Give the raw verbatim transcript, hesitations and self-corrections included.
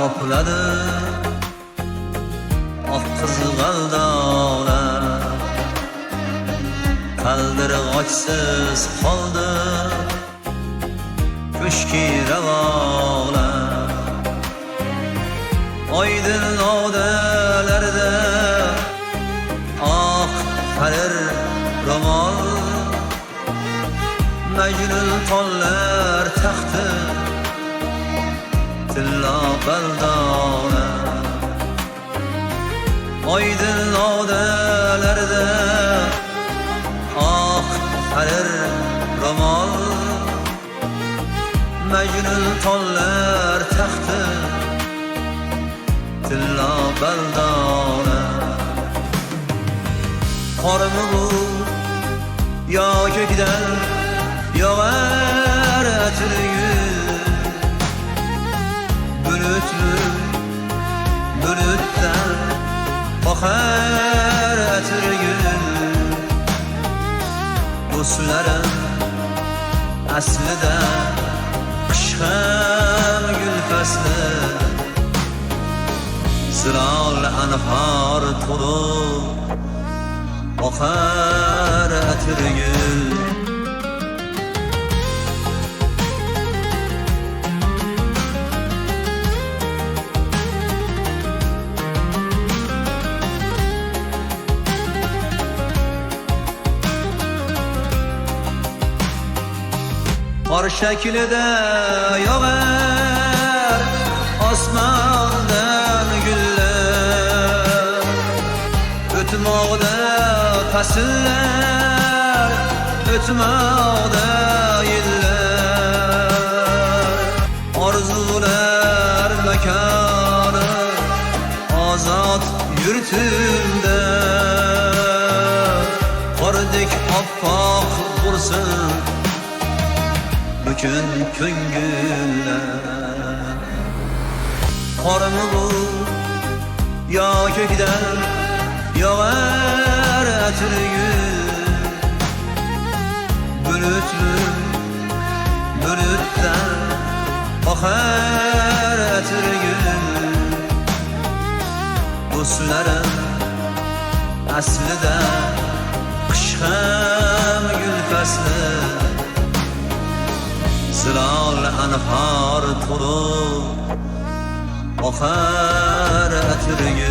qopladi oq qizg'aldoqlar, qaldirg'ochsiz qoldi ko'shki ravolar. Oydin novdalarda oq qalir ro'mol, Majnun tollar taxti tillo baldona. Oydin novdalarda oq qalir ro'mol, Majnun tollar taxti tillo baldona. Qormi bu yo ko'kdan yog'ar atirgul, bulutli bulutdan qoqar atirgul. Do'stlarim aslida qish ham gul fasli, zilol anhor to'lib oqar atirgul. Qor shaklida yog'ar osmondan gullar, o'tmoqda fasllar, o'tmoqda yillar. Orzular makoni ozod yurtimda, qordek oppoq bo'lsin butun ko'ngillar. Qormi bu yo ko'kdan yog'ar atirgul, bulutli bulutdan oqar atirgul. Do'stlarim aslida qish ham gul fasli, zilol anhor to'lib oqar atirgul.